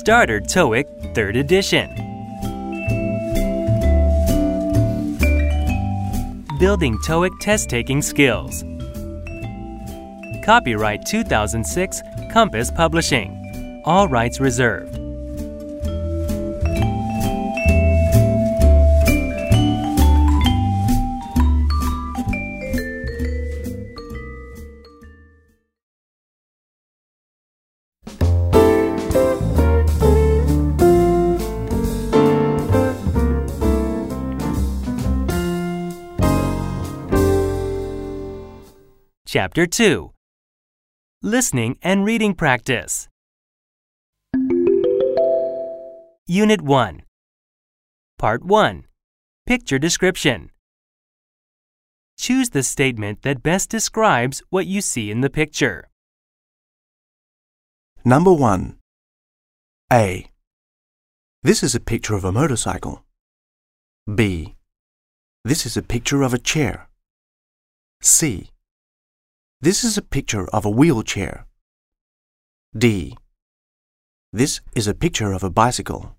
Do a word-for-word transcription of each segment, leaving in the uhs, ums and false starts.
Starter TOEIC third Edition. Building TOEIC Test-Taking Skills. Copyright two thousand six, Compass Publishing. All rights reserved. Chapter two. Listening and Reading Practice. Unit one. Part one. Picture Description. Choose the statement that best describes what you see in the picture. Number one. A. This is a picture of a motorcycle. B. This is a picture of a chair. C. This is a picture of a wheelchair. D. This is a picture of a bicycle.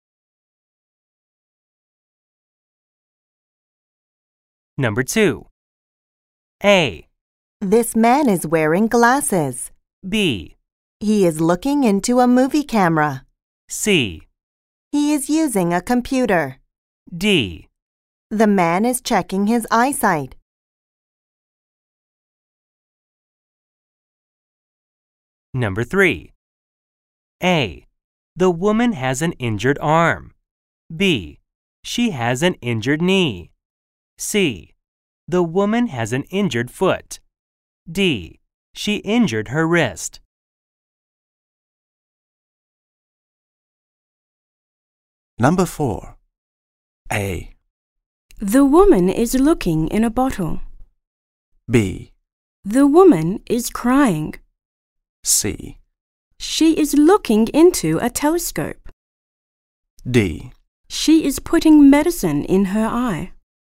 Number two. A. This man is wearing glasses. B. He is looking into a movie camera. C. He is using a computer. D. The man is checking his eyesight. Number three. A. The woman has an injured arm. B. She has an injured knee. C. The woman has an injured foot. D. She injured her wrist. Number four. A. The woman is looking in a bottle. B. The woman is crying. C. She is looking into a telescope. D. She is putting medicine in her eye.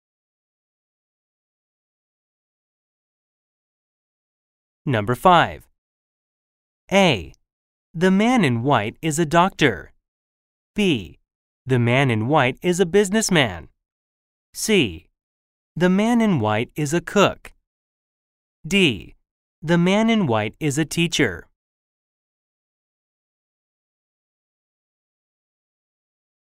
Number five. A. The man in white is a doctor. B. The man in white is a businessman. C. The man in white is a cook. D. The man in white is a teacher.